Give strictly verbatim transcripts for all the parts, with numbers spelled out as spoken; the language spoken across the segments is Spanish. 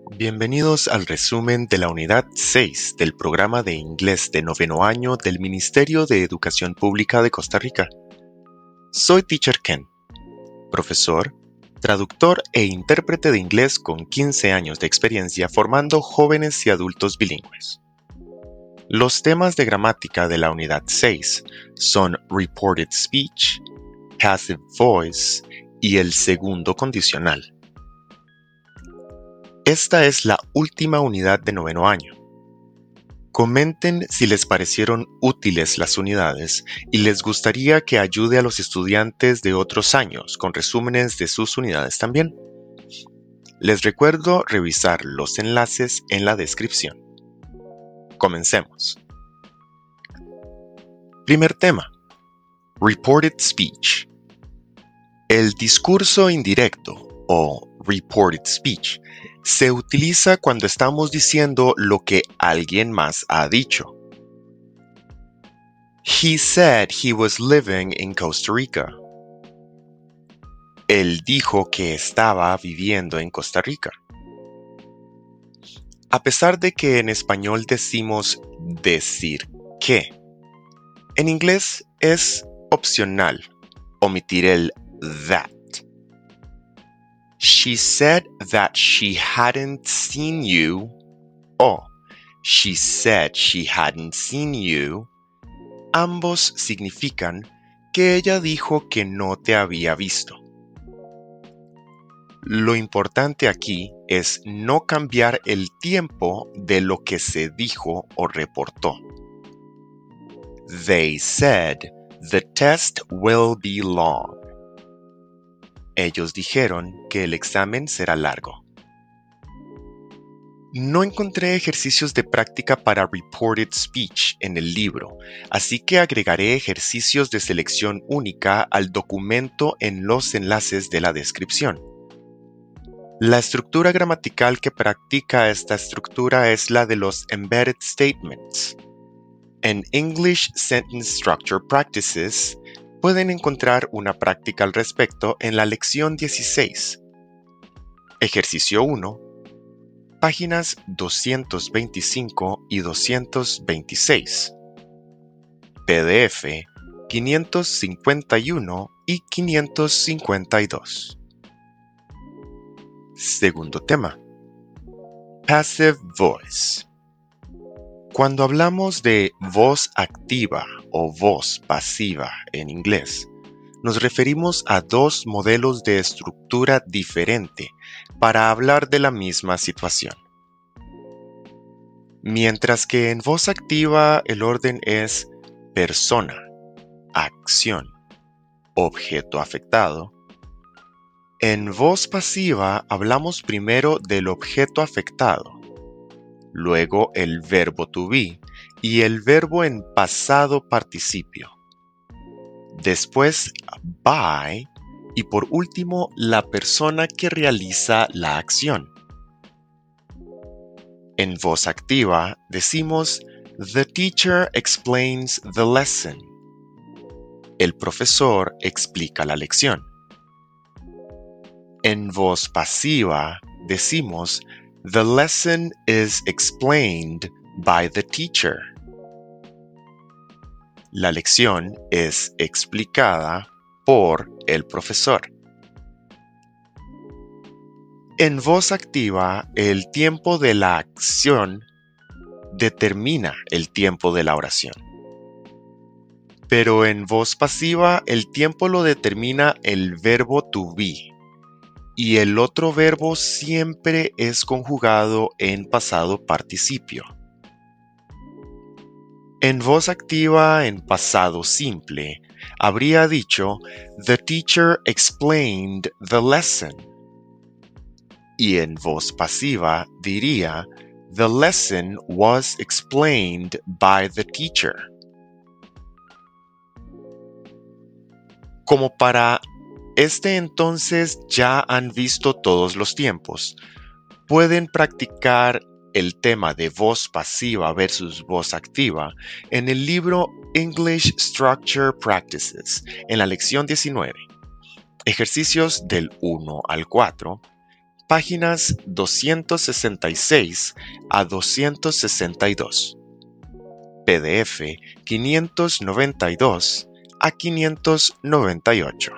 Bienvenidos al resumen de la unidad seis del programa de inglés de noveno año del Ministerio de Educación Pública de Costa Rica. Soy Teacher Ken, profesor, traductor e intérprete de inglés con quince años de experiencia formando jóvenes y adultos bilingües. Los temas de gramática de la unidad seis son Reported Speech, Passive Voice y el segundo condicional. Esta es la última unidad de noveno año. Comenten si les parecieron útiles las unidades y les gustaría que ayude a los estudiantes de otros años con resúmenes de sus unidades también. Les recuerdo revisar los enlaces en la descripción. Comencemos. Primer tema. Reported Speech. El discurso indirecto o reported speech se utiliza cuando estamos diciendo lo que alguien más ha dicho. He said he was living in Costa Rica. Él dijo que estaba viviendo en Costa Rica. A pesar de que en español decimos decir que, en inglés es opcional omitir el that. She said that she hadn't seen you, o she said she hadn't seen you. Ambos significan que ella dijo que no te había visto. Lo importante aquí es no cambiar el tiempo de lo que se dijo o reportó. They said the test will be long. Ellos dijeron que el examen será largo. No encontré ejercicios de práctica para Reported Speech en el libro, así que agregaré ejercicios de selección única al documento en los enlaces de la descripción. La estructura gramatical que practica esta estructura es la de los Embedded Statements. En English Sentence Structure Practices, pueden encontrar una práctica al respecto en la lección dieciséis. Ejercicio uno, páginas doscientos veinticinco y doscientos veintiséis. P D F quinientos cincuenta y uno y quinientos cincuenta y dos. Segundo tema. Passive Voice. Cuando hablamos de voz activa o voz pasiva en inglés, nos referimos a dos modelos de estructura diferente para hablar de la misma situación. Mientras que en voz activa el orden es persona, acción, objeto afectado, en voz pasiva hablamos primero del objeto afectado, luego el verbo to be y el verbo en pasado participio. Después by y por último la persona que realiza la acción. En voz activa decimos The teacher explains the lesson. El profesor explica la lección. En voz pasiva decimos The lesson is explained by the teacher. La lección es explicada por el profesor. En voz activa, el tiempo de la acción determina el tiempo de la oración. Pero en voz pasiva, el tiempo lo determina el verbo to be. Y el otro verbo siempre es conjugado en pasado participio. En voz activa en pasado simple, habría dicho The teacher explained the lesson. Y en voz pasiva diría The lesson was explained by the teacher. Como para este entonces ya han visto todos los tiempos. Pueden practicar el tema de voz pasiva versus voz activa en el libro English Structure Practices, en la lección diecinueve. Ejercicios del uno al cuatro, páginas doscientos sesenta y seis a doscientos sesenta y dos. P D F quinientos noventa y dos a quinientos noventa y ocho.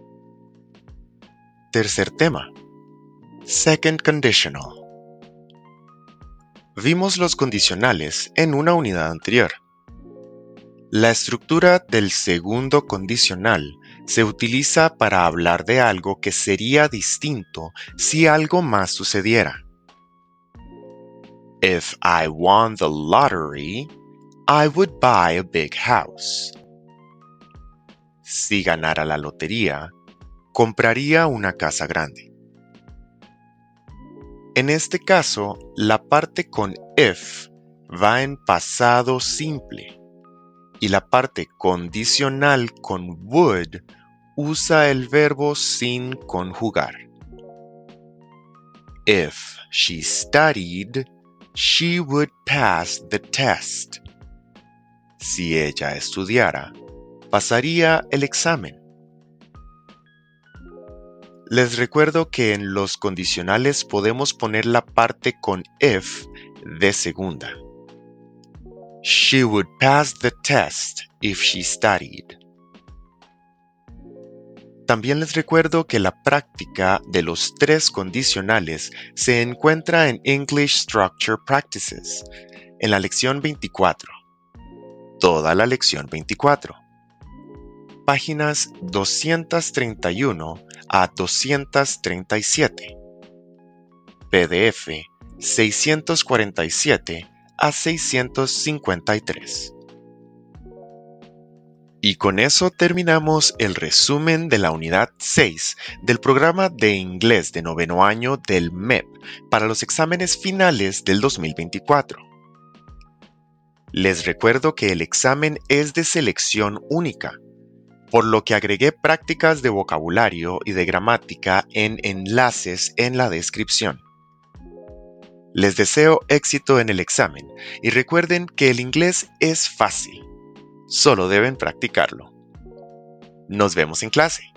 Tercer tema. Second conditional. Vimos los condicionales en una unidad anterior. La estructura del segundo condicional se utiliza para hablar de algo que sería distinto si algo más sucediera. If I won the lottery, I would buy a big house. Si ganara la lotería, compraría una casa grande. En este caso, la parte con if va en pasado simple y la parte condicional con would usa el verbo sin conjugar. If she studied, she would pass the test. Si ella estudiara, pasaría el examen. Les recuerdo que en los condicionales podemos poner la parte con if de segunda. She would pass the test if she studied. También les recuerdo que la práctica de los tres condicionales se encuentra en English Structure Practices, en la lección veinticuatro. Toda la lección veinticuatro. Páginas doscientos treinta y uno a doscientos treinta y siete. P D F seiscientos cuarenta y siete a seiscientos cincuenta y tres. Y con eso terminamos el resumen de la unidad seis del programa de inglés de noveno año del M E P para los exámenes finales del dos mil veinticuatro. Les recuerdo que el examen es de selección única, por lo que agregué prácticas de vocabulario y de gramática en enlaces en la descripción. Les deseo éxito en el examen y recuerden que el inglés es fácil, solo deben practicarlo. Nos vemos en clase.